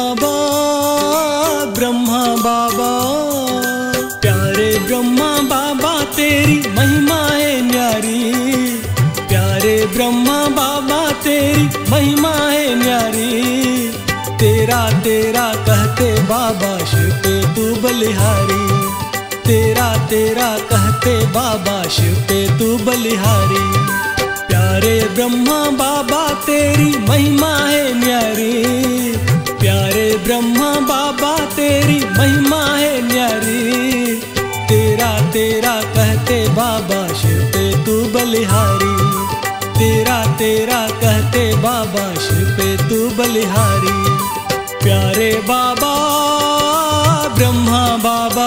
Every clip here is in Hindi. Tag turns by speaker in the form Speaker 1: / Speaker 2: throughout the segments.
Speaker 1: बाबा ब्रह्मा बाबा, प्यारे ब्रह्मा बाबा तेरी महिमा है न्यारी। प्यारे ब्रह्मा बाबा तेरी महिमा है न्यारी। तेरा तेरा कहते बाबा शिव पे तू बलिहारी। तेरा तेरा कहते बाबा शिव पे तू बलिहारी। प्यारे ब्रह्मा बाबा तेरी महिमा है न्यारी। प्यारे ब्रह्मा बाबा तेरी महिमा है न्यारी। तेरा तेरा कहते बाबा शिव पे तू बलिहारी। तेरा तेरा कहते बाबा शिव पे तू बलिहारी। प्यारे बाबा ब्रह्मा बाबा,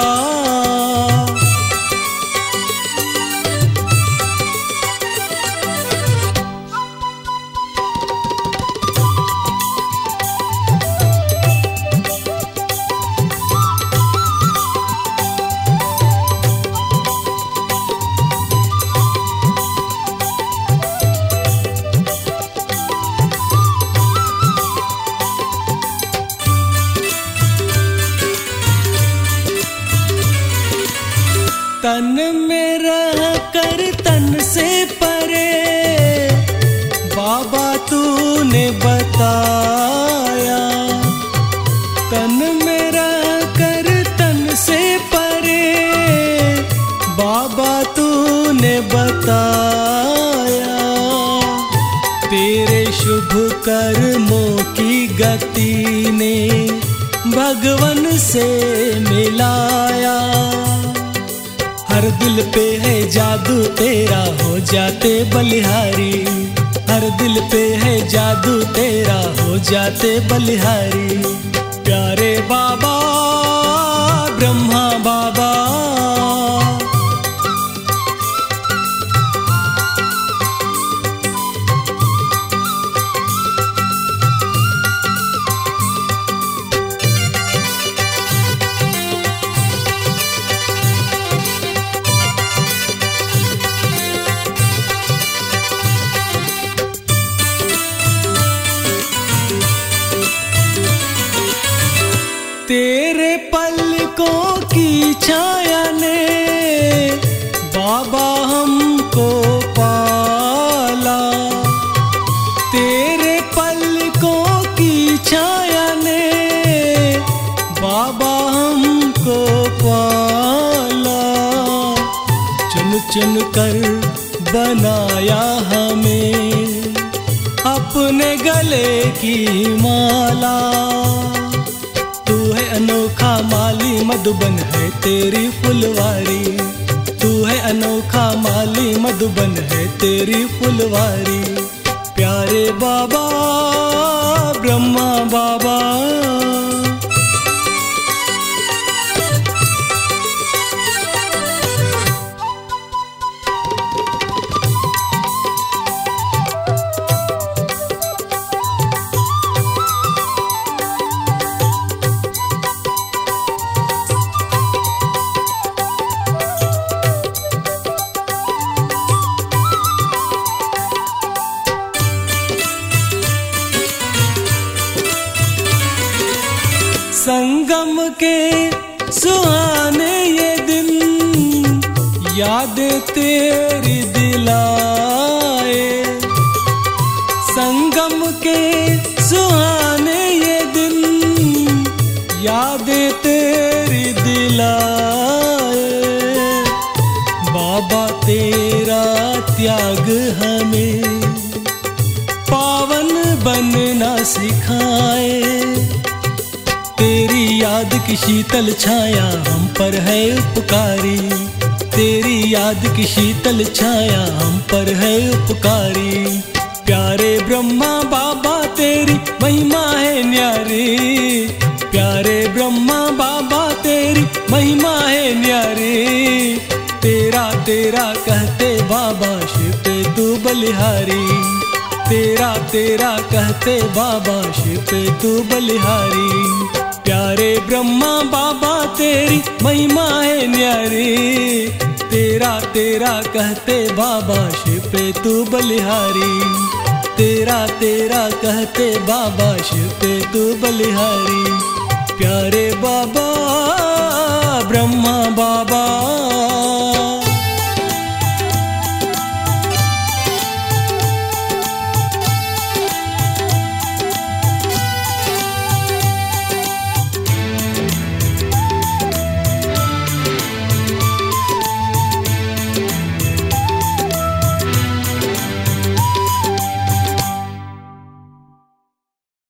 Speaker 1: तन में रह कर तन से परे बाबा तूने बताया। तन में रह कर तन से परे बाबा तूने बताया। तेरे शुभ कर्मों की गति ने भगवन से मिलाया। हर दिल पे है जादू तेरा हो जाते बलिहारी। हर दिल पे है जादू तेरा हो जाते बलिहारी। प्यारे बाबा ब्रह्मा बाबा, तेरे पलकों की छाया ने बाबा हमको पाला। तेरे पलकों की छाया ने बाबा हमको पाला। चुन चुन कर बनाया हमें अपने गले की माला। अनोखा माली मधुबन है तेरी फुलवारी। तू है अनोखा माली मधुबन है तेरी फुलवारी। प्यारे बाबा ब्रह्मा बाबा, संगम के सुहाने ये दिन यादें तेरी दिलाए। संगम के सुहाने ये दिन यादें तेरी दिलाए। बाबा तेरा त्याग हमें पावन बनना सिखाए। तेरी याद की शीतल छाया हम पर है उपकारी। तेरी याद की शीतल छाया हम पर है उपकारी। प्यारे ब्रह्मा बाबा तेरी महिमा है न्यारी। प्यारे ब्रह्मा बाबा तेरी महिमा है न्यारी। तेरा तेरा कहते बाबा शिव पे तू बलिहारी। तेरा तेरा कहते बाबा शिव पे तू बलिहारी। प्यारे ब्रह्मा बाबा तेरी महिमा है न्यारी। तेरा तेरा कहते बाबा शिव पे तू बलिहारी। तेरा तेरा कहते बाबा शिव पे तू बलिहारी। प्यारे बाबा